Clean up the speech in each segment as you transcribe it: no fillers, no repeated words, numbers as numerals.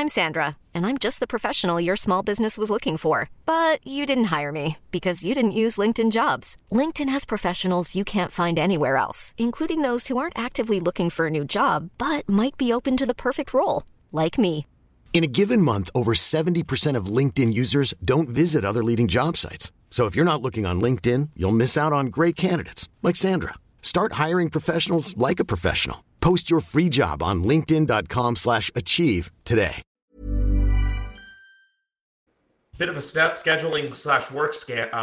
I'm Sandra, and I'm just the professional your small business was looking for. But you didn't hire me because you didn't use LinkedIn Jobs. LinkedIn has professionals you can't find anywhere else, including those who aren't actively looking for a new job, but might be open to the perfect role, like me. In a given month, over 70% of LinkedIn users don't visit other leading job sites. So if you're not looking on LinkedIn, you'll miss out on great candidates like Sandra. Start hiring professionals like a professional. Post your free job on linkedin.com/achieve today. Bit of a scheduling / work scafu.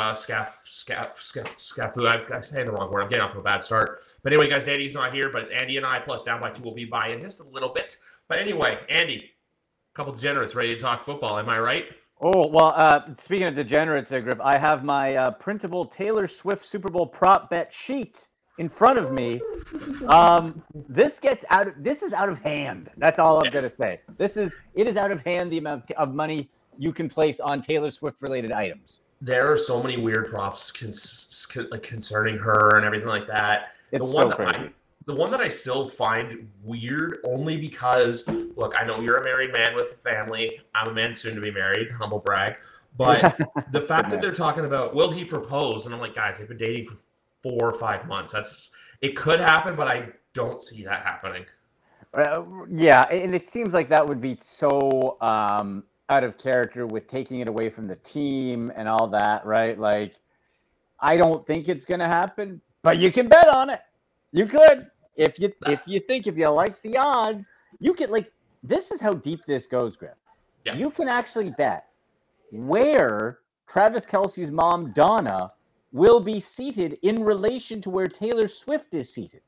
I say the wrong word. I'm getting off to a bad start. But anyway, guys, Danny's not here, but it's Andy and I, plus Down by Two will be by in just a little bit. But anyway, Andy, a couple degenerates ready to talk football. Am I right? Oh, well, speaking of degenerates, Griff, I have my printable Taylor Swift Super Bowl prop bet sheet in front of me. This is out of hand. That's all I'm going to say. It is out of hand, the amount of money you can place on Taylor Swift related items. There are so many weird props concerning her and everything like that. It's so crazy. The one that I still find weird, only because, look, I know you're a married man with a family. I'm a man soon to be married, humble brag. But the fact that they're talking about, will he propose? And I'm like, guys, they've been dating for 4 or 5 months. It could happen, but I don't see that happening. Yeah, and it seems like that would be so out of character with taking it away from the team and all that, right? Like, I don't think it's going to happen, but you can bet on it. You could. If you like the odds, you could, like, this is how deep this goes, Griff. Yeah. You can actually bet where Travis Kelce's mom, Donna, will be seated in relation to where Taylor Swift is seated.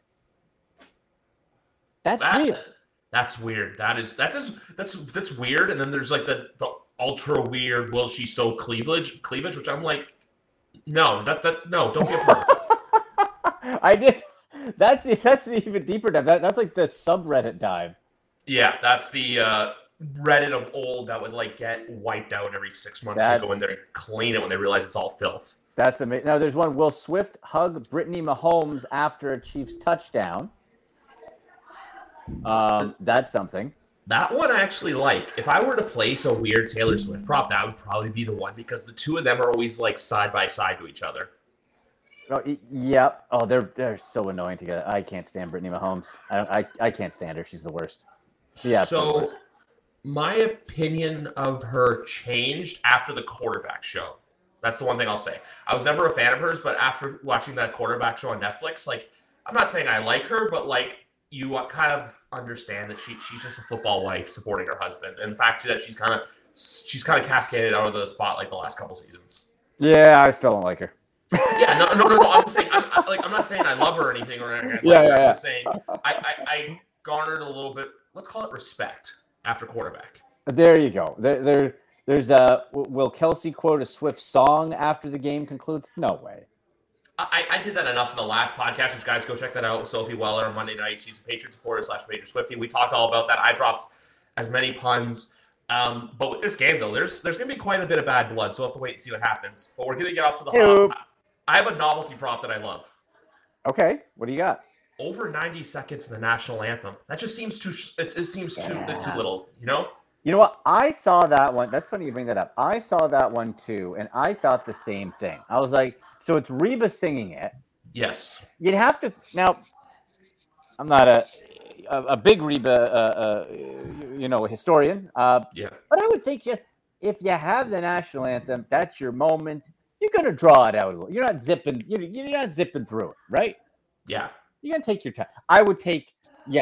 That's real. That's weird. That's weird. And then there's like the ultra weird, will she sow cleavage, which I'm like, no, no, don't be a part of it. I did. That's the even deeper dive. That's like the subreddit dive. Yeah, that's the Reddit of old that would like get wiped out every 6 months and go in there and clean it when they realize it's all filth. That's amazing. Now there's one. Will Swift hug Brittany Mahomes after a Chiefs touchdown? That's something. That one I actually like. If I were to place a weird Taylor Swift prop, that would probably be the one, because the two of them are always like side by side to each other. Oh, yeah. Oh, they're so annoying together. I can't stand Brittany Mahomes. I can't stand her. She's the worst. Yeah. So my opinion of her changed after the quarterback show. That's the one thing I'll say. I was never a fan of hers, but after watching that quarterback show on Netflix, like, I'm not saying I like her, but like, you kind of understand that she's just a football wife supporting her husband, and the fact that she's kind of cascaded out of the spotlight the last couple seasons. Yeah, I still don't like her. Yeah, no. I'm saying, I'm not saying I love her or anything or anything. Yeah. I'm just saying I garnered a little bit, let's call it respect, after quarterback. There you go. There's will Kelce quote a Swift song after the game concludes? No way. I did that enough in the last podcast, which, guys, go check that out with Sophie Weller on Monday night. She's a Patriot supporter / Patriot Swiftie. We talked all about that. I dropped as many puns. But with this game, though, there's going to be quite a bit of bad blood, so we'll have to wait and see what happens. But we're going to get off to the hop. I have a novelty prop that I love. Okay, what do you got? Over 90 seconds in the national anthem. That just seems too. It seems too little. You know. You know what? I saw that one. That's funny you bring that up. I saw that one too, and I thought the same thing. I was like, so it's Reba singing it. Yes. You'd have to now. I'm not a big Reba, historian. Yeah. But I would think just if you have the national anthem, that's your moment. You're gonna draw it out a little. You're not zipping. You're not zipping through it, right? Yeah. You're gonna take your time. I would take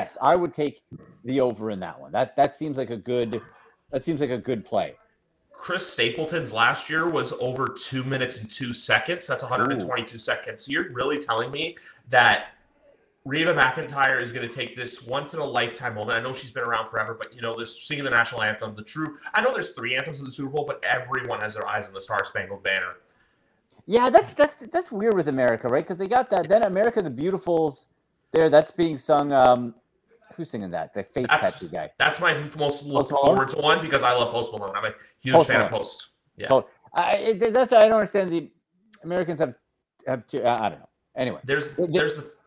the over in that one. That seems like a good. That seems like a good play. Chris Stapleton's last year was over 2 minutes and 2 seconds. That's 122 seconds. So you're really telling me that Reba McEntire is going to take this once-in-a-lifetime moment. I know she's been around forever, but, this singing the national anthem, I know there's 3 anthems in the Super Bowl, but everyone has their eyes on the Star-Spangled Banner. Yeah, that's weird with America, right? Because they got that. Then America the Beautiful's there. That's being sung. Who's singing that? The face tattoo guy. That's my most look forward to one, because I love Post Malone. I'm a huge fan of Post. Yeah. I don't understand. The Americans have two. I don't know. Anyway, there's the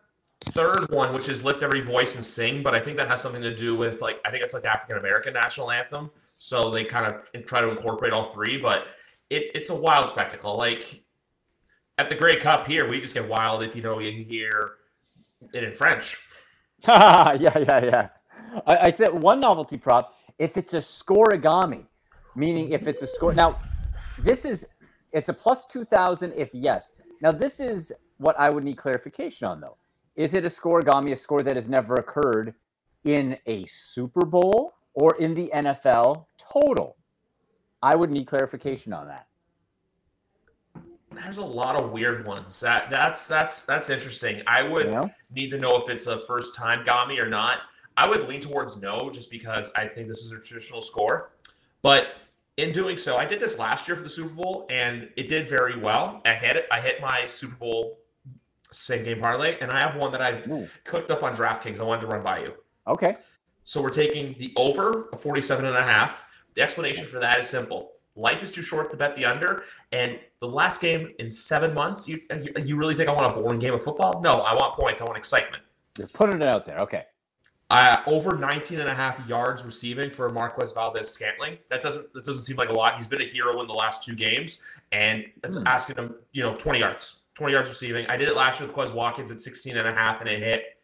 third one, which is Lift Every Voice and Sing, but I think that has something to do with, like, I think it's like the African American national anthem. So they kind of try to incorporate all three, but it's a wild spectacle. Like, at the Grey Cup here, we just get wild if you hear it in French. Yeah. I said one novelty prop, if it's a scoregami, meaning if it's a score. Now, it's a plus 2,000 if yes. Now, this is what I would need clarification on, though. Is it a scoregami, a score that has never occurred in a Super Bowl or in the NFL total? I would need clarification on that. There's a lot of weird ones. That's interesting. I would need to know if it's a first time Gami or not. I would lean towards no, just because I think this is a traditional score. But in doing so, I did this last year for the Super Bowl, and it did very well. I hit my Super Bowl same game parlay, and I have one that I've cooked up on DraftKings. I wanted to run by you. Okay. So we're taking the over of 47.5. The explanation for that is simple. Life is too short to bet the under, and the last game in 7 months, you really think I want a boring game of football? No, I want points. I want excitement. You're putting it out there. Okay. Over 19.5 yards receiving for Marquez Valdes-Scantling. That doesn't seem like a lot. He's been a hero in the last 2 games, and that's asking him, 20 yards. 20 yards receiving. I did it last year with Quez Watkins at 16.5, and it hit.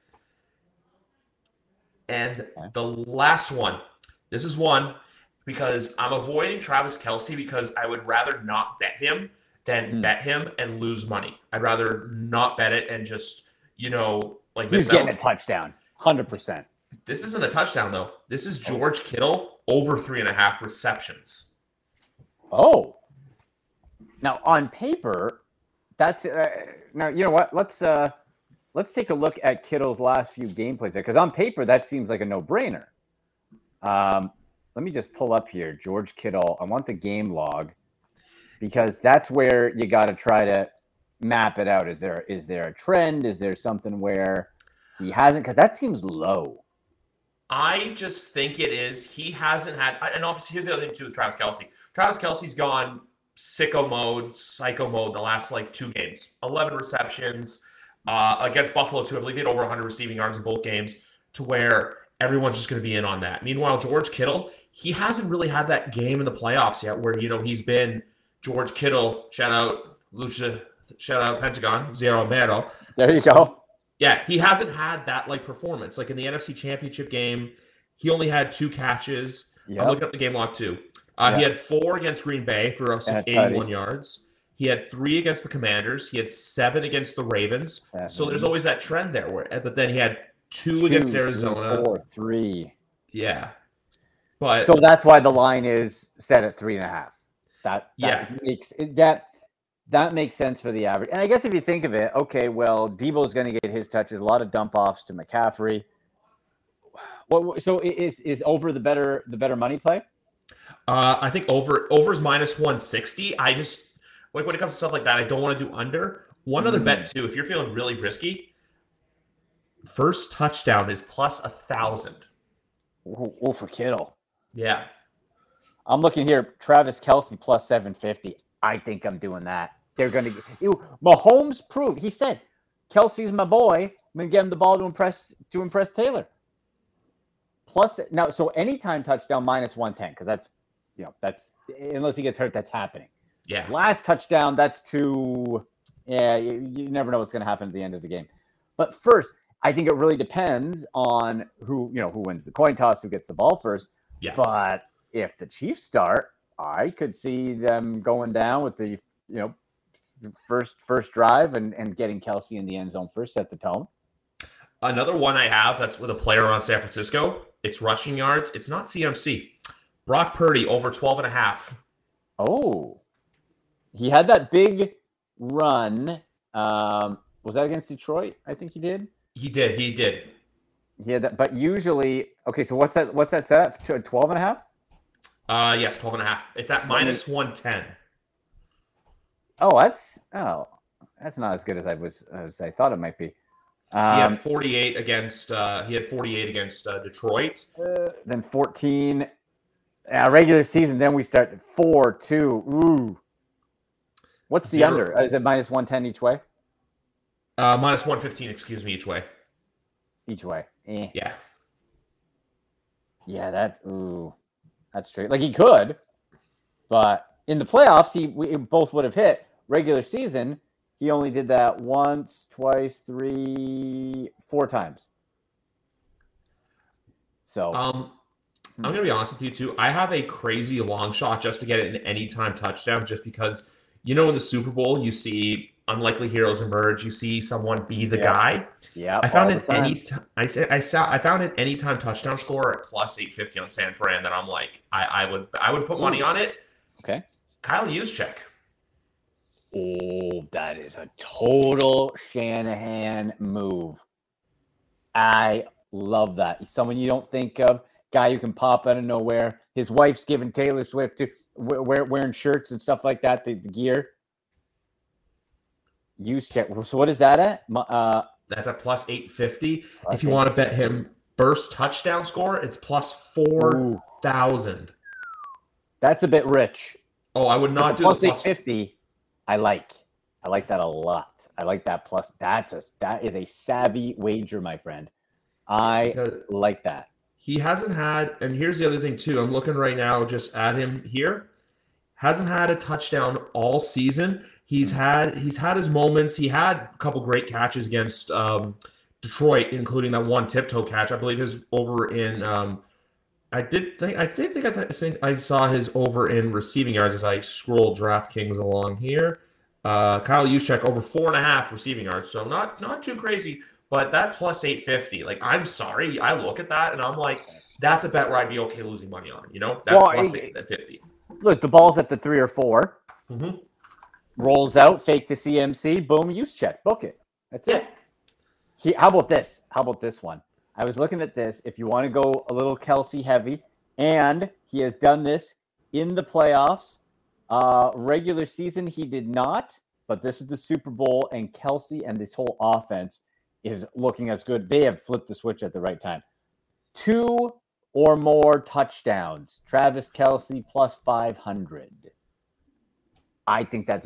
And the last one, this is one because I'm avoiding Travis Kelce because I would rather not bet him than bet him and lose money. I'd rather not bet it and just, he's getting a touchdown, 100%. This isn't a touchdown, though. This is George Kittle over 3.5 receptions. Oh. Now, on paper, that's now, you know what? Let's take a look at Kittle's last few gameplays there, because on paper, that seems like a no-brainer. Let me just pull up here, George Kittle. I want the game log, because that's where you got to try to map it out. Is there a trend? Is there something where he hasn't? Because that seems low. I just think it is. He hasn't had, and obviously here's the other thing too with Travis Kelce. Travis Kelce's gone psycho mode the last 2 games. 11 receptions against Buffalo too. I believe he had over 100 receiving yards in both games, to where everyone's just going to be in on that. Meanwhile, George Kittle, he hasn't really had that game in the playoffs yet where, he's been George Kittle. Shout out Lucha, shout out Pentagon, Zero Mero. There you go. Yeah, he hasn't had that performance. Like in the NFC Championship game, he only had 2 catches. Yep. I'm looking up the game log too. He had 4 against Green Bay for 81 yards. He had 3 against the Commanders. He had 7 against the Ravens. 7. So there's always that trend there. But then he had 2 against Arizona. 4, 3. Yeah. But so that's why the line is set at 3.5. That makes sense for the average. And I guess if you think of it, okay, well, Debo's going to get his touches, a lot of dump offs to McCaffrey. So is over the better money play? I think over's minus 160. I just when it comes to stuff like that, I don't want to do under. One other bet too, if you're feeling really risky, first touchdown is plus 1,000. Oh, for Kittle. Yeah. I'm looking here, Travis Kelce plus 750. I think I'm doing that. They're going to Mahomes proved. He said, Kelsey's my boy. I'm going to get him the ball to impress Taylor. Plus now, so anytime touchdown minus 110, because that's unless he gets hurt, that's happening. Yeah. Last touchdown, that's too. Yeah, you never know what's going to happen at the end of the game. But first, I think it really depends on who wins the coin toss, who gets the ball first. Yeah. But if the Chiefs start, I could see them going down with the first drive and getting Kelce in the end zone first, set the tone. Another one I have that's with a player on San Francisco. It's rushing yards. It's not CMC. Brock Purdy over 12.5. Oh, he had that big run. Was that against Detroit? I think he did. He did. He had that, but usually, okay. So what's that set up to 12.5? Yes, 12.5. It's at minus 110. Oh, that's not as good as I thought it might be. He had 48 against Detroit. Then 14. Regular season. Then we start at 4-2. Ooh. What's the under? Is it minus 110 each way? Minus 115. Excuse me, each way. each way. Yeah. Yeah, that's straight. Like he could, but in the playoffs, we both would have hit. Regular season, he only did that once, twice, 3, 4 times. So, I'm gonna be honest with you too. I have a crazy long shot just to get it an anytime touchdown, just because in the Super Bowl you see unlikely heroes emerge. You see someone be the guy. Yeah, I found I found an anytime touchdown score at plus 850 on San Fran that I'm like, I would put money on it. Okay. Kyle Juszczyk. Oh, that is a total Shanahan move. I love that. He's someone you don't think of, guy who can pop out of nowhere. His wife's giving Taylor Swift to wearing shirts and stuff like that, the gear. Juszczyk. So what is that at? That's at plus 850. If you want to bet him burst touchdown score, it's plus 4,000. That's a bit rich. Oh, I would not do plus 850. I like that a lot. I like that plus. That is a savvy wager, my friend. I like that. He hasn't had, and here's the other thing too. I'm looking right now just at him here. Hasn't had a touchdown all season. He's had his moments. He had a couple great catches against Detroit, including that one tiptoe catch. I believe his over in. I think I saw his over in receiving yards as I scroll DraftKings along here. Kyle Juszczyk over 4.5 receiving yards, so not too crazy. But that plus 850, like, I'm sorry, I look at that and I'm like, that's a bet where I'd be okay losing money on. Plus 850. Look, the ball's at the 3 or 4. Mm-hmm. Rolls out, fake to CMC, boom, Juszczyk, book it. That's it. How about this? How about this one? I was looking at this. If you want to go a little Kelsey heavy, and he has done this in the playoffs. Regular season, he did not, but this is the Super Bowl, and Kelsey and this whole offense is looking as good. They have flipped the switch at the right time. 2 or more touchdowns. Travis Kelce plus 500. I think that's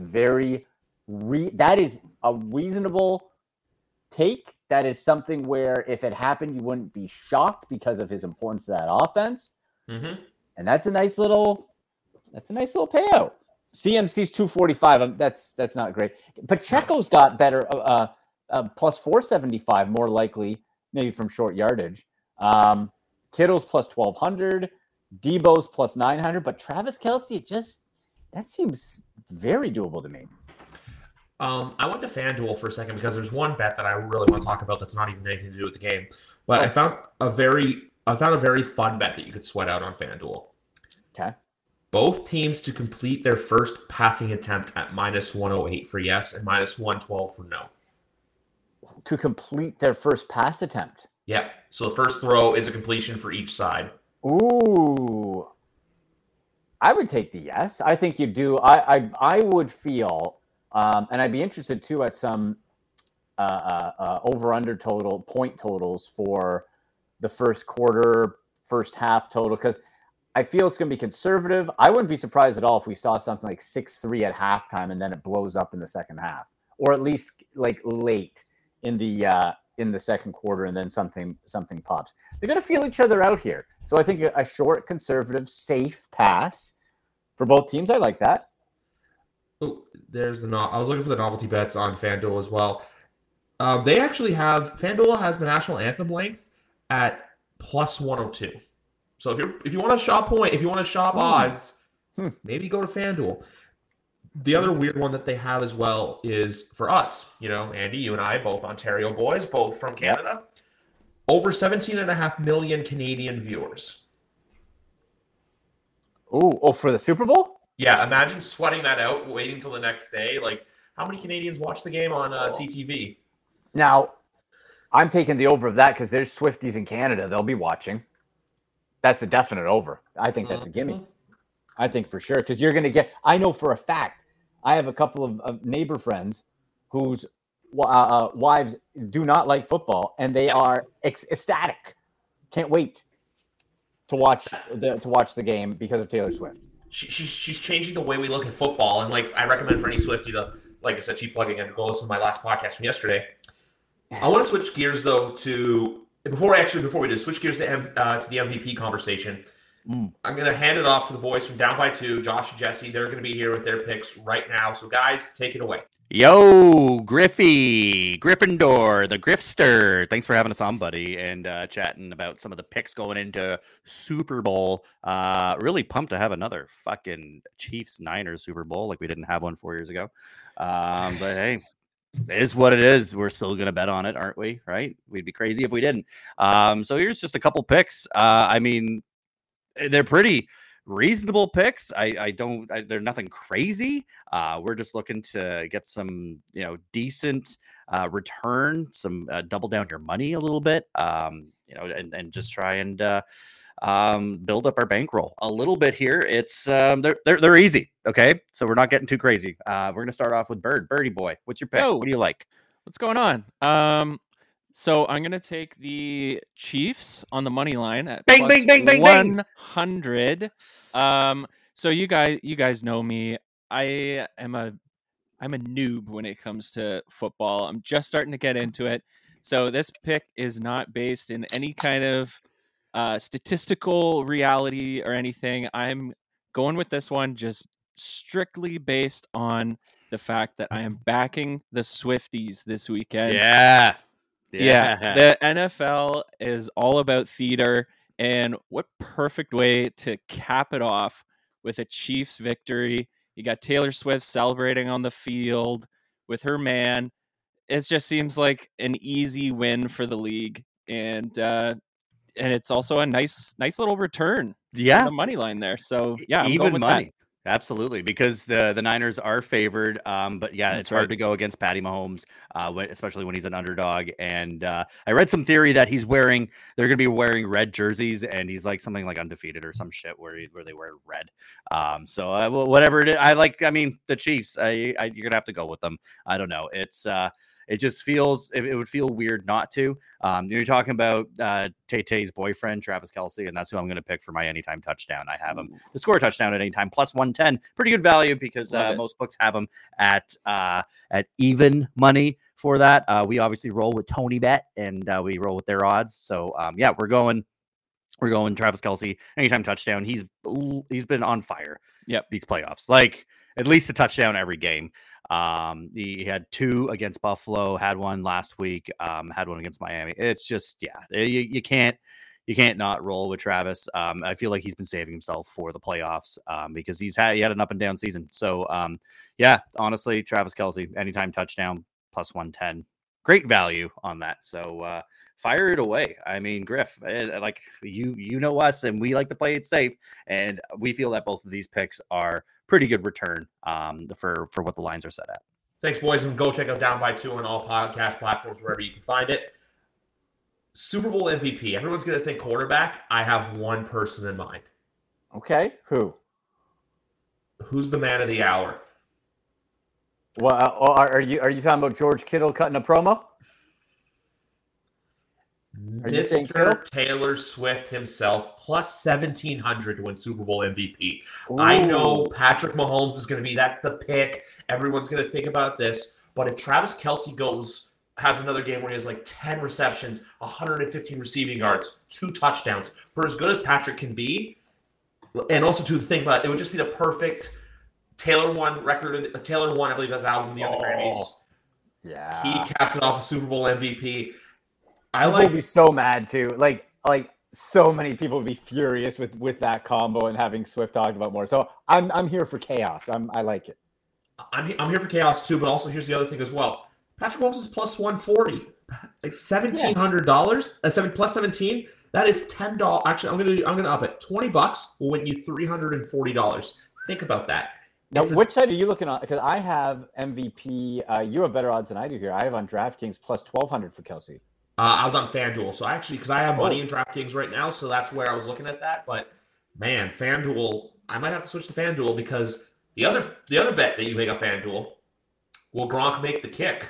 that is a reasonable take. That is something where if it happened, you wouldn't be shocked because of his importance to that offense. Mm-hmm. And that's a nice little payout. CMC's 245. That's not great. Pacheco's got better, plus 475, more likely, maybe from short yardage. Kittle's plus 1,200. Debo's plus 900. But Travis Kelce, that seems very doable to me. I went to FanDuel for a second because there's one bet that I really want to talk about that's not even anything to do with the game. But I found a very fun bet that you could sweat out on FanDuel. Okay. Both teams to complete their first passing attempt at minus 108 for yes and minus 112 for no. To complete their first pass attempt. Yeah. So the first throw is a completion for each side. Ooh. I would take the yes. I think you do. I would feel, and I'd be interested too at some over-under point totals for the first quarter, first half total, because I feel it's going to be conservative. I wouldn't be surprised at all if we saw something like 6-3 at halftime and then it blows up in the second half, or at least like late in the second quarter and then something pops. They're going to feel each other out here. So I think a short, conservative, safe pass for both teams. I like that. Oh, I was looking for the novelty bets on FanDuel as well. They actually FanDuel has the national anthem length at plus 102. So if you want to shop odds, maybe go to FanDuel. The other weird one that they have as well is for us, Andy, you and I, both Ontario boys, both from Canada, over 17.5 million Canadian viewers. Oh, for the Super Bowl? Yeah, imagine sweating that out, waiting till the next day. Like, how many Canadians watch the game on CTV? Now, I'm taking the over of that because there's Swifties in Canada. They'll be watching. That's a definite over. I think that's a gimme. I think for sure, because you're going to get – I know for a fact, I have a couple of neighbor friends whose wives do not like football, and they are ecstatic. Can't wait to watch the game because of Taylor Swift. She's changing the way we look at football, and like I recommend for any Swiftie to, like I said, cheap plugging and go listen to my last podcast from yesterday. I want to switch gears though to before we just switch gears to the MVP conversation, I'm going to hand it off to the boys from Down by Two, Josh and Jesse. They're going to be here with their picks right now. So, guys, take it away. Yo, Griffey, Gryffindor, the Griffster. Thanks for having us on, buddy, and chatting about some of the picks going into Super Bowl. Really pumped to have another fucking Chiefs-Niners Super Bowl like we didn't have one 4 years ago. But hey, it is what it is. We're still going to bet on it, aren't we? Right? We'd be crazy if we didn't. So here's just a couple picks. I mean, they're pretty reasonable picks. They're nothing crazy. We're just looking to get some, decent return, some double down your money a little bit, and just try and build up our bankroll a little bit here. It's they're easy. Okay, so we're not getting too crazy. We're gonna start off with Birdie boy. What's your pick? What do you like? What's going on? So I'm gonna take the Chiefs on the money line at bang, bang, bang, bang, 100. So you guys know me. I'm a noob when it comes to football. I'm just starting to get into it. So this pick is not based in any kind of statistical reality or anything. I'm going with this one just strictly based on the fact that I am backing the Swifties this weekend. Yeah. The NFL is all about theater, and what perfect way to cap it off with a Chiefs victory. You got Taylor Swift celebrating on the field with her man. It just seems like an easy win for the league, and it's also a nice little return. Yeah, the money line there. So yeah, I'm even going with money. That. Absolutely, because the Niners are favored. But yeah, it's hard to go against Patty Mahomes, especially when he's an underdog. And I read some theory that they're going to be wearing red jerseys, and he's like something like undefeated or some shit where they wear red. So whatever it is, I mean, the Chiefs. You're gonna have to go with them. I don't know. It just feels it would feel weird not to. You're talking about Tay-Tay's boyfriend, Travis Kelce, and that's who I'm going to pick for my anytime touchdown. I have him to score a touchdown at any time, plus 110. Pretty good value because most books have him at even money for that. We obviously roll with Tony Bet, and we roll with their odds. So we're going Travis Kelce anytime touchdown. He's been on fire. Yep, these playoffs, like at least a touchdown every game. He had 2 against Buffalo, had 1 last week, had 1 against Miami. It's just, you can't not roll with Travis. I feel like he's been saving himself for the playoffs, because he had an up and down season. So, honestly, Travis Kelce, anytime touchdown, plus 110, great value on that. So, fire it away. I mean, Griff, like you know us, and we like to play it safe, and we feel that both of these picks are pretty good return for what the lines are set at. Thanks, boys, and go check out Down by Two on all podcast platforms wherever you can find it. Super Bowl MVP. Everyone's going to think quarterback. I have one person in mind. Okay, who? Who's the man of the hour? Well, are you talking about George Kittle cutting a promo? Mr. Taylor Swift himself, plus 1,700 to win Super Bowl MVP. Ooh. I know Patrick Mahomes is going to be, that's the pick. Everyone's going to think about this. But if Travis Kelce has another game where he has like 10 receptions, 115 receiving yards, 2 touchdowns, for as good as Patrick can be, and also to think about it would just be the perfect Taylor won record. Taylor won, I believe, his album, the other Grammys. Yeah. He caps it off with Super Bowl MVP. People would be so mad too. Like so many people would be furious with that combo and having Swift talked about more. So I'm here for chaos. I like it. I'm here for chaos too, but also here's the other thing as well. Patrick Mahomes is plus 140, like $1,700. Plus 17. That is $10. Actually, I'm gonna up it. $20 will win you $340. Think about that. Now, which side are you looking on? Because I have MVP. You have better odds than I do here. I have on DraftKings plus 1,200 for Kelce. I was on FanDuel, so actually, because I have money in DraftKings right now, so that's where I was looking at that. But man, FanDuel, I might have to switch to FanDuel because the other bet that you make on FanDuel, will Gronk make the kick?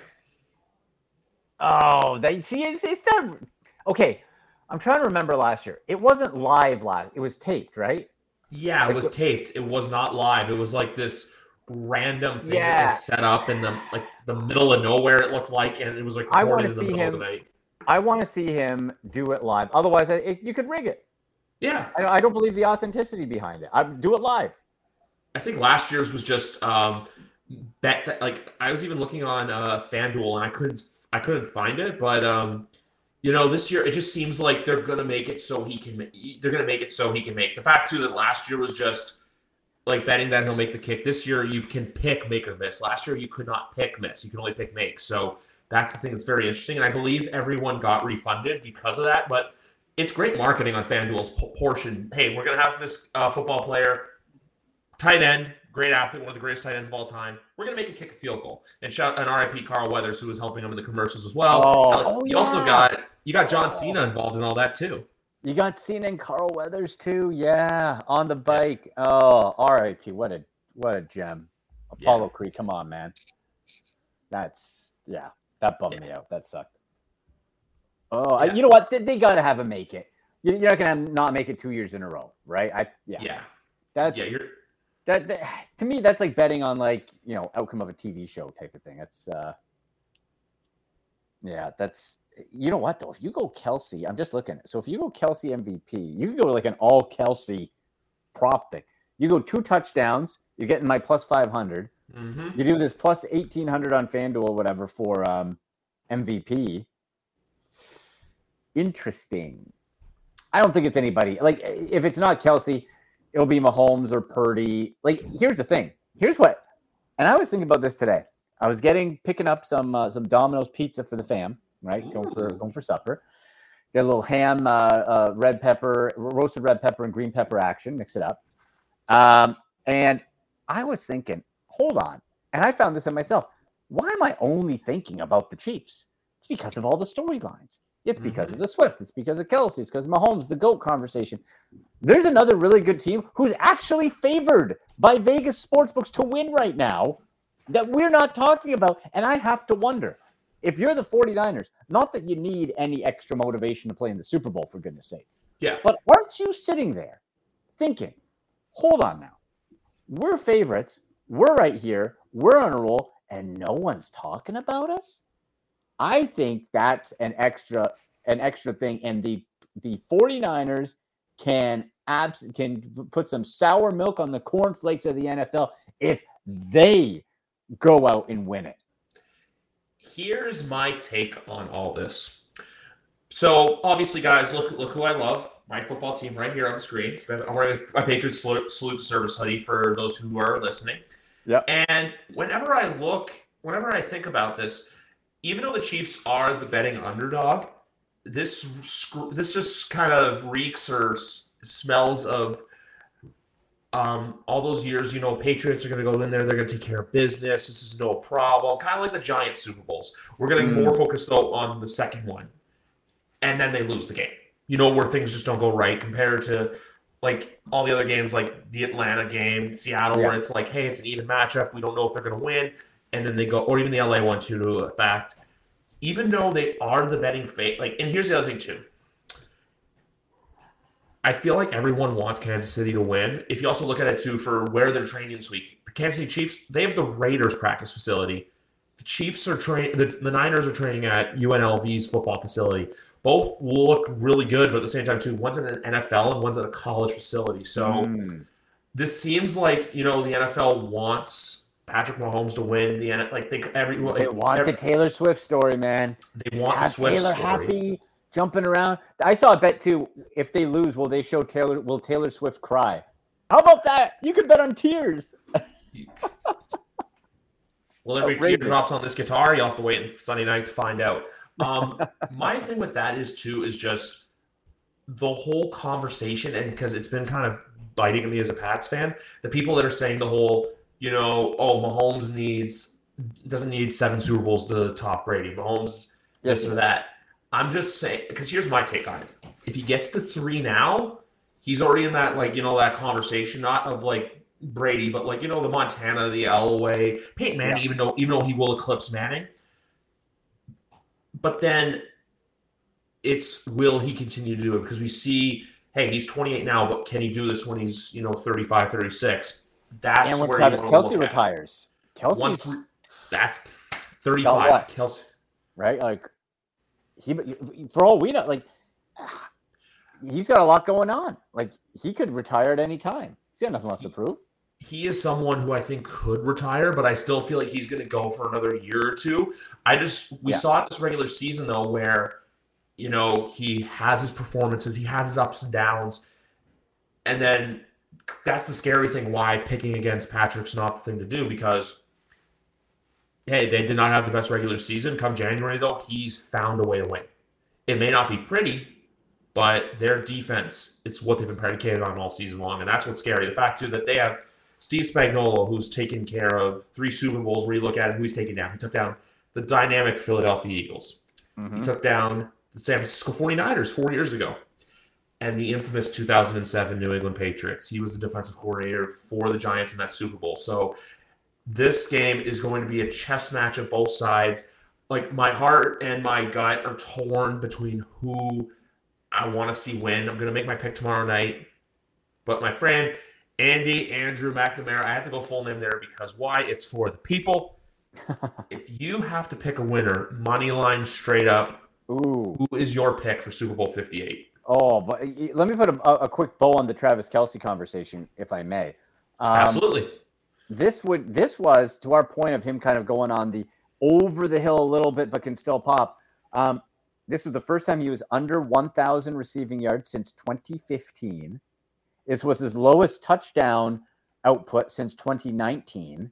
Oh, it's that. Okay, I'm trying to remember last year. It wasn't live. It was taped, right? Yeah, it was taped. It was not live. It was like this random thing that was set up in the middle of nowhere. It looked like, and it was like recorded in the middle of the night. I want to see him do it live. Otherwise, you could rig it. Yeah. I don't believe the authenticity behind it. I do it live. I think last year's was just bet that, like, I was even looking on FanDuel and I couldn't find it, but this year it just seems like they're gonna make it so he can make the fact too that last year was just like betting that he'll make the kick. This year you can pick make or miss. Last year you could not pick miss. You can only pick make. So that's the thing that's very interesting. And I believe everyone got refunded because of that. But it's great marketing on FanDuel's portion. Hey, we're going to have this football player, tight end, great athlete, one of the greatest tight ends of all time. We're going to make him kick a field goal. And shout an RIP Carl Weathers, who was helping him in the commercials as well. You also got John Cena involved in all that too. You got Cena and Carl Weathers too, yeah, on the bike. Oh, R.I.P. What a gem. Apollo Creed, come on, man. That bummed me out. That sucked. Oh, you know what? They got to have him make it. You're not gonna not make it 2 years in a row, right? To me, that's like betting on outcome of a TV show type of thing. That's. You know what, though? If you go Kelsey, I'm just looking. So if you go Kelsey MVP, you can go like an all Kelsey prop thing. You go 2 touchdowns, you're getting my plus 500. Mm-hmm. You do this plus 1,800 on FanDuel or whatever for MVP. Interesting. I don't think it's anybody. Like, if it's not Kelsey, it'll be Mahomes or Purdy. Like, here's the thing. And I was thinking about this today. I was picking up some Domino's pizza for the fam. Right, going for supper. Get a little ham, roasted red pepper and green pepper action. Mix it up. And I was thinking, hold on. And I found this in myself. Why am I only thinking about the Chiefs? It's because of all the storylines. It's because of the Swift. It's because of Kelsey. It's because of Mahomes, the GOAT conversation. There's another really good team who's actually favored by Vegas sportsbooks to win right now that we're not talking about. And I have to wonder. If you're the 49ers, not that you need any extra motivation to play in the Super Bowl, for goodness sake. Yeah. But aren't you sitting there thinking, hold on now. We're favorites. We're right here. We're on a roll, and no one's talking about us? I think that's an extra thing, and the 49ers can put some sour milk on the cornflakes of the NFL if they go out and win it. Here's my take on all this. So, obviously, guys, look who I love. My football team right here on the screen. I'm wearing my Patriots Salute to Service hoodie for those who are listening. Yeah. And whenever I think about this, even though the Chiefs are the betting underdog, this just kind of reeks or smells of all those years, Patriots are going to go in there. They're going to take care of business. This is no problem. Kind of like the Giants Super Bowls. We're getting more focused, though, on the second one. And then they lose the game. Where things just don't go right compared to, like, all the other games, like the Atlanta game, Seattle, where it's like, hey, it's an even matchup. We don't know if they're going to win. And then they go, or even the LA one, too, to a fact. Even though they are the betting and here's the other thing, too. I feel like everyone wants Kansas City to win. If you also look at it, too, for where they're training this week, the Kansas City Chiefs, they have the Raiders practice facility. The Chiefs are training, the Niners are training at UNLV's football facility. Both look really good, but at the same time, too, one's at an NFL and one's at a college facility. So this seems like, the NFL wants Patrick Mahomes to win. They want the Taylor Swift story, man. They want the Swift Taylor story. Happy. Jumping around. I saw a bet too. If they lose, will Taylor Swift cry? How about that? You could bet on tears. Well, every tear drops on this guitar. You'll have to wait until Sunday night to find out. My thing with that is just the whole conversation, and because it's been kind of biting at me as a Pats fan, the people that are saying the whole, Mahomes doesn't need 7 Super Bowls to top Brady. Mahomes this or that. I'm just saying, because here's my take on it. If he gets to 3 now, he's already in that, that conversation, not of, Brady, but, the Montana, the Elway, Peyton Manning, even though he will eclipse Manning. But then will he continue to do it? Because we see, hey, he's 28 now, but can he do this when he's, 35, 36? That's when where Travis Kelce retires. That's 35. Kelce. Right? for all we know, like he's got a lot going on. Like he could retire at any time. He's got nothing left to prove. He is someone who I think could retire, but I still feel like he's going to go for another year or two. We saw it this regular season though, where he has his performances, he has his ups and downs, and then that's the scary thing. Why picking against Patrick's not the thing to do, because hey, they did not have the best regular season. Come January though, he's found a way to win. It may not be pretty, but their defense, it's what they've been predicated on all season long, and that's what's scary. The fact too that they have Steve Spagnuolo, who's taken care of 3 Super Bowls where you look at it, who he's taken down. He took down the dynamic Philadelphia Eagles. Mm-hmm. He took down the San Francisco 49ers 4 years ago. And the infamous 2007 New England Patriots. He was the defensive coordinator for the Giants in that Super Bowl. So this game is going to be a chess match of both sides. Like, my heart and my gut are torn between who I want to see win. I'm going to make my pick tomorrow night. But my friend Andrew McNamara, I have to go full name there because why? It's for the people. If you have to pick a winner, money line straight up, who is your pick for Super Bowl 58? Oh, but let me put a quick bow on the Travis Kelce conversation, if I may. Absolutely. This was to our point of him kind of going on the over the hill a little bit, but can still pop. This was the first time he was under 1,000 receiving yards since 2015. This was his lowest touchdown output since 2019.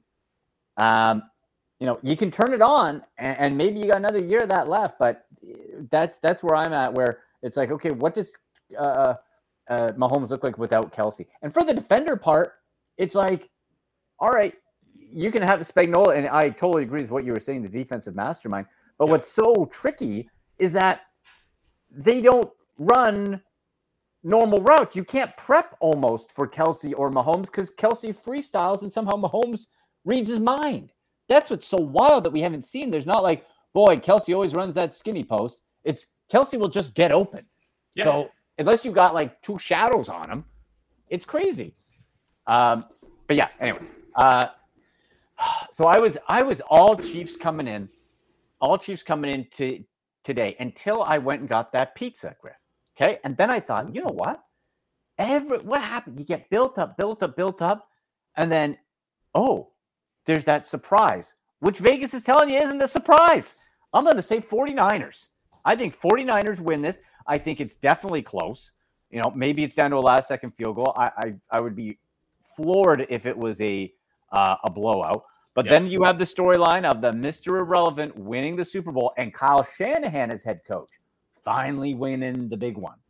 You can turn it on, and maybe you got another year of that left, but that's where I'm at, where it's like, okay, what does Mahomes look like without Kelce? And for the defender part, it's like, all right, you can have Spagnuolo, and I totally agree with what you were saying, the defensive mastermind. But what's so tricky is that they don't run normal routes. You can't prep almost for Kelce or Mahomes because Kelce freestyles and somehow Mahomes reads his mind. That's what's so wild that we haven't seen. There's not like, boy, Kelce always runs that skinny post. It's Kelce will just get open. Yeah. So unless you've got like 2 shadows on him, it's crazy. But yeah, anyway. So I was all Chiefs coming in to today until I went and got that pizza, Griff. Okay. And then I thought, you know what? What happened? You get built up. And then, there's that surprise, which Vegas is telling you isn't a surprise. I'm going to say 49ers. I think 49ers win this. I think it's definitely close. Maybe it's down to a last-second field goal. I would be floored if it was a blowout. But then you have the storyline of the Mr. Irrelevant winning the Super Bowl and Kyle Shanahan as head coach, finally winning the big one.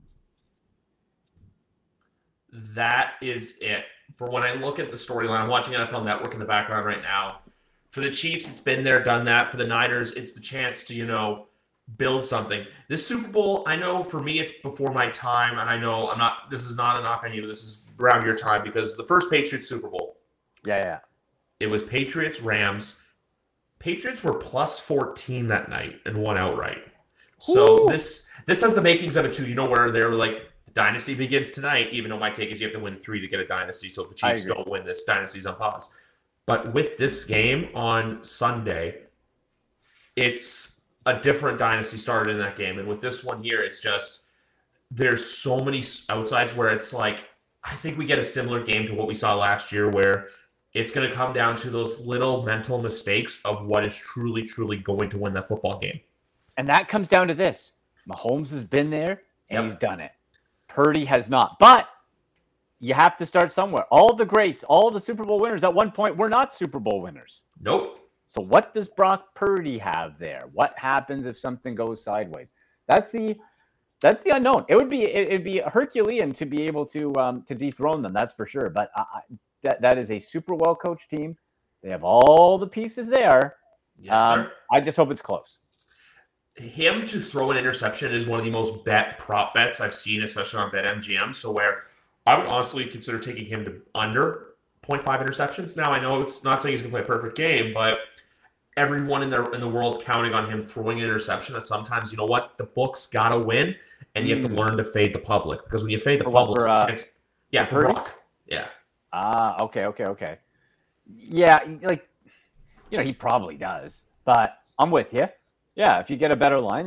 That is it. For when I look at the storyline, I'm watching NFL Network in the background right now. For the Chiefs, it's been there, done that. For the Niners, it's the chance to, build something. This Super Bowl, I know for me, it's before my time, and I know this is not a knock on you, this is around your time, because the first Patriots Super Bowl. Yeah. It was Patriots-Rams. Patriots were plus 14 that night and won outright. So this has the makings of it too. Where they're like, dynasty begins tonight, even though my take is you have to win 3 to get a dynasty. So if the Chiefs don't win this, dynasty's on pause. But with this game on Sunday, it's a different dynasty started in that game. And with this one here, it's just there's so many outsides where it's like, I think we get a similar game to what we saw last year where it's going to come down to those little mental mistakes of what is truly, truly going to win that football game. And that comes down to this. Mahomes has been there, and he's done it. Purdy has not. But you have to start somewhere. All the greats, all the Super Bowl winners at one point were not Super Bowl winners. Nope. So what does Brock Purdy have there? What happens if something goes sideways? That's the unknown. It'd be Herculean to be able to dethrone them. That's for sure. But that is a super well coached team. They have all the pieces there. Yes, sir. I just hope it's close. Him to throw an interception is one of the most prop bets I've seen, especially on BetMGM. So where I would honestly consider taking him to under 0.5 interceptions. Now I know it's not saying he's going to play a perfect game, but everyone in the world's counting on him throwing an interception. And sometimes, the book's got to win, and you have to learn to fade the public, because when you fade the public, for Brock, yeah. Okay. Yeah, he probably does, but I'm with you. Yeah, if you get a better line,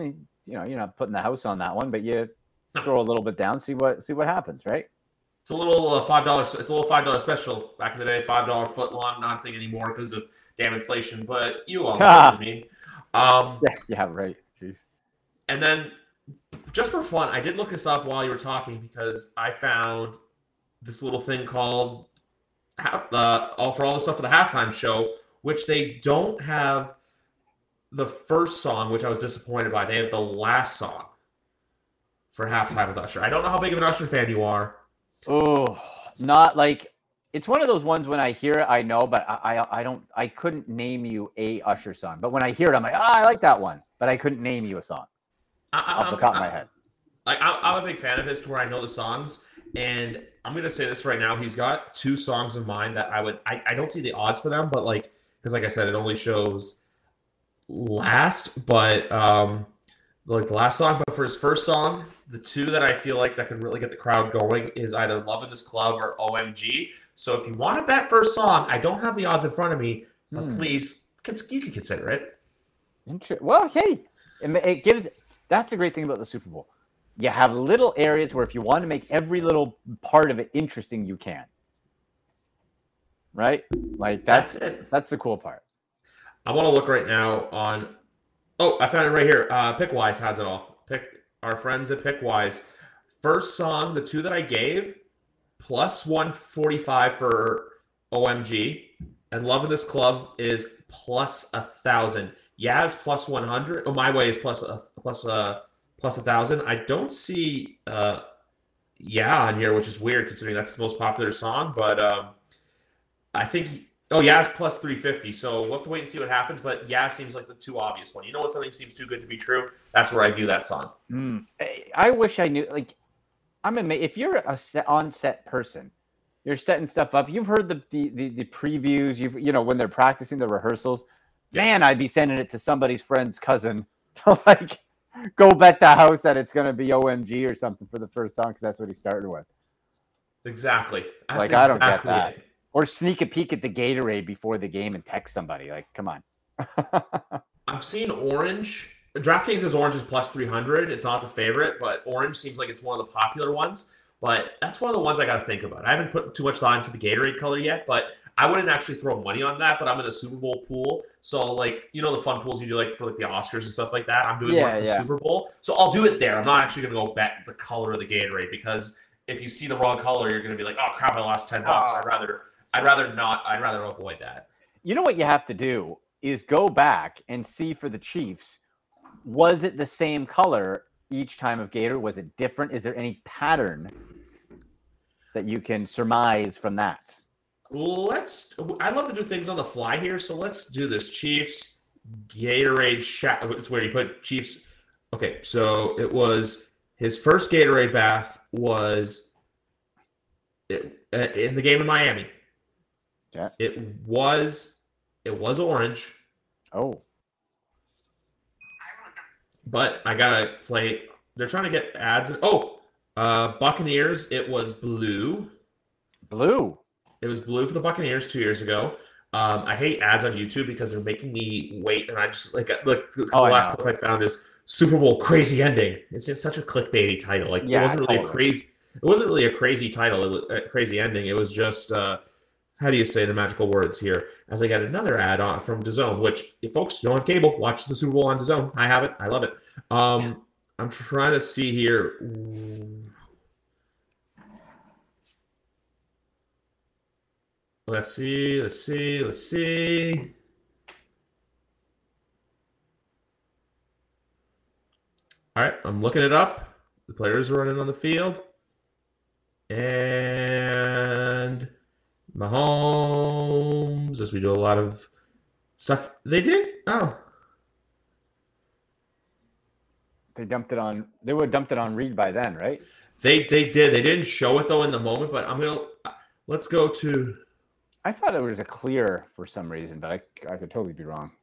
you're not putting the house on that one, but you throw a little bit down, see what happens, right? It's a little $5. It's a little $5 special. Back in the day, $5 foot long. Not a thing anymore because of damn inflation. But you all know what I mean. Yeah, right. Jeez. And then, just for fun, I did look this up while you were talking because I found this little thing called for all the stuff for the halftime show, which they don't have the first song, which I was disappointed by. They have the last song for halftime with Usher. I don't know how big of an Usher fan you are. Oh, not like it's one of those ones when I hear it, I know, but I couldn't name you a Usher song. But when I hear it, I'm like, I like that one, but I couldn't name you a song off the top of my head. I'm a big fan of his to where I know the songs, and I'm gonna say this right now. He's got 2 songs in mind that I don't see the odds for them, but because like I said, it only shows last, but like the last song. But for his first song, the 2 that I feel like that could really get the crowd going is either Love in This Club or OMG. So if you want to bet first song, I don't have the odds in front of me, but please, you can consider it. Well, hey, it gives. That's the great thing about the Super Bowl. You have little areas where if you want to make every little part of it interesting, you can. Right? Like that's the cool part. I want to look right now on. Oh, I found it right here. Pickwise has it all. Our friends at Pickwise. First song, the 2 that I gave, plus 145 for OMG, and Love in This Club is plus 1,000. Yaz plus 100. Oh, My Way is plus 1,000. I don't see on here, which is weird considering that's the most popular song. But I think Yaz plus 350. So we'll have to wait and see what happens. But Yaz seems like the too obvious one. You know when something seems too good to be true? That's where I view that song. I wish I knew. Like, if you're a on-set person, you're setting stuff up. You've heard the previews. When they're practicing the rehearsals. Man, I'd be sending it to somebody's friend's cousin to go bet the house that it's going to be OMG or something for the first song because that's what he started with. Exactly. I don't get that. Or sneak a peek at the Gatorade before the game and text somebody. Like, come on. I've seen Orange. DraftKings says Orange is plus 300. It's not the favorite, but Orange seems like it's one of the popular ones. But that's one of the ones I got to think about. I haven't put too much thought into the Gatorade color yet, but I wouldn't actually throw money on that. But I'm in a Super Bowl pool, so the fun pools you do for the Oscars and stuff like that. I'm doing one for the Super Bowl, so I'll do it there. I'm not actually going to go bet the color of the Gatorade because if you see the wrong color, you're going to be like, oh crap, I lost $10. I'd rather not. I'd rather avoid that. You know what you have to do is go back and see for the Chiefs. Was it the same color each time of Gator? Was it different? Is there any pattern that you can surmise from that? I love to do things on the fly here, so let's do this. Chiefs Gatorade shot. It's where you put Chiefs. Okay, so it was his first Gatorade bath was in the game in Miami. Yeah. It was orange. Oh. But I gotta play. They're trying to get ads. Buccaneers. It was blue. Blue. It was blue for the Buccaneers 2 years ago. I hate ads on YouTube because they're making me wait, and I just the last clip I found is Super Bowl crazy ending. It's such a clickbaity title. It wasn't really a crazy. It wasn't really a crazy title. It was a crazy ending. It was just how do you say the magical words here? As I got another ad on from DAZN, which if folks don't have cable, watch the Super Bowl on DAZN. I have it. I love it. I'm trying to see here. Let's see. All right, I'm looking it up. The players are running on the field. And Mahomes, as we do a lot of stuff. They did? Oh. They would have dumped it on Reed by then, right? They did. They didn't show it, though, in the moment, but let's go to... I thought it was a clear for some reason, but I could totally be wrong.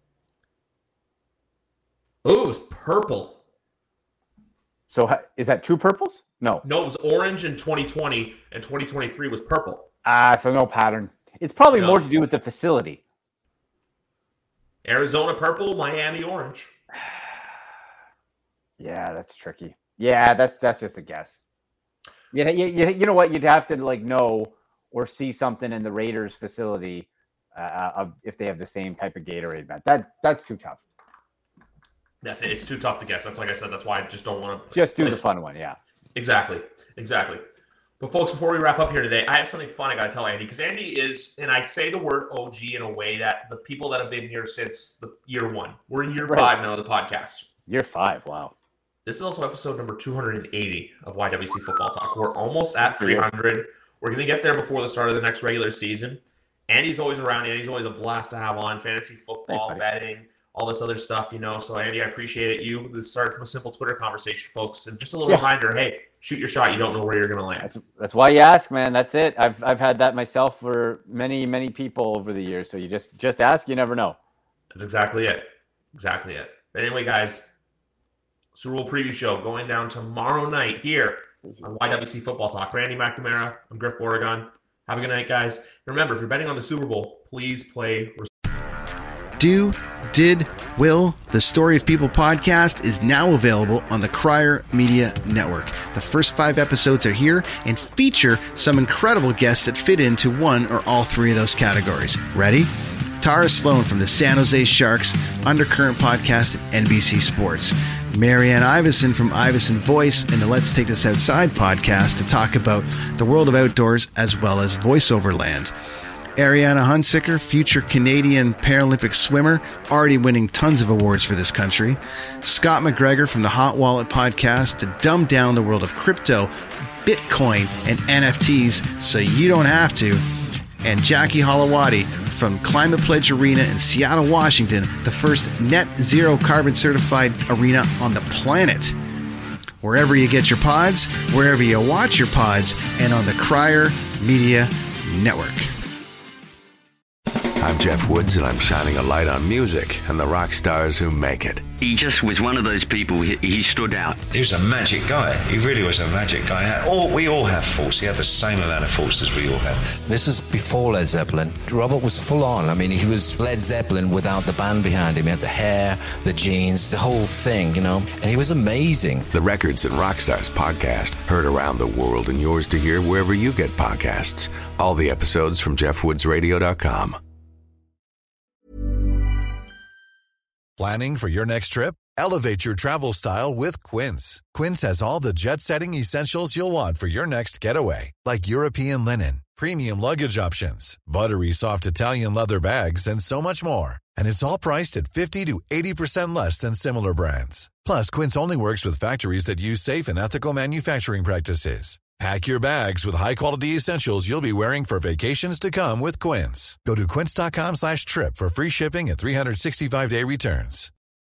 Oh, it was purple. So is that 2 purples? No. No, it was orange in 2020, and 2023 was purple. So no pattern. It's probably more to do with the facility. Arizona purple, Miami orange. Yeah, that's tricky. Yeah, that's just a guess. Yeah, you know what? You'd have to like know or see something in the Raiders facility if they have the same type of Gatorade event. That's too tough. That's it. It's too tough to guess. That's like I said. That's why I just don't want to just do the fun one. Yeah, exactly. But folks, before we wrap up here today, I have something fun I got to tell Andy, because Andy is, and I say the word OG in a way that the people that have been here since the year 1. We're in year 5 now of the podcast. Year 5. Wow. This is also episode number 280 of YWC Football Talk. We're almost at 300. We're going to get there before the start of the next regular season. Andy's always around. Andy's always a blast to have on. Fantasy football, betting, all this other stuff, So, Andy, I appreciate it. This started from a simple Twitter conversation, folks. And just a little reminder, hey, shoot your shot. You don't know where you're going to land. That's why you ask, man. That's it. I've had that myself for many, many people over the years. So you just ask. You never know. That's exactly it. But anyway, guys, Super Bowl preview show going down tomorrow night here on YWC Football Talk. For Andy McNamara, I'm Griff Bordegon. Have a good night, guys. And remember, if you're betting on the Super Bowl, please play. Will, the Story of People podcast is now available on the Crier Media Network. The first 5 episodes are here and feature some incredible guests that fit into one or all 3 of those categories. Ready? Tara Sloan from the San Jose Sharks Undercurrent podcast at NBC Sports. Marianne Iveson from Iveson Voice and the Let's Take This Outside podcast to talk about the world of outdoors as well as voiceover land. Ariana Hunsicker, future Canadian Paralympic swimmer, already winning tons of awards for this country. Scott McGregor from the Hot Wallet podcast to dumb down the world of crypto, Bitcoin, and NFTs so you don't have to. And Jackie Holowati from Climate Pledge Arena in Seattle, Washington, the first net zero carbon certified arena on the planet. Wherever you get your pods, wherever you watch your pods, and on the Crier Media Network. I'm Jeff Woods, and I'm shining a light on music and the rock stars who make it. He just was one of those people, he stood out. He was a magic guy. He really was a magic guy. We all have faults. He had the same amount of faults as we all have. This was before Led Zeppelin. Robert was full on. I mean, he was Led Zeppelin without the band behind him. He had the hair, the jeans, the whole thing, and he was amazing. The Records and Rockstars podcast, heard around the world and yours to hear wherever you get podcasts. All the episodes from JeffWoodsRadio.com. Planning for your next trip? Elevate your travel style with Quince. Quince has all the jet-setting essentials you'll want for your next getaway, like European linen, premium luggage options, buttery soft Italian leather bags, and so much more. And it's all priced at 50 to 80% less than similar brands. Plus, Quince only works with factories that use safe and ethical manufacturing practices. Pack your bags with high-quality essentials you'll be wearing for vacations to come with Quince. Go to quince.com/trip for free shipping and 365-day returns.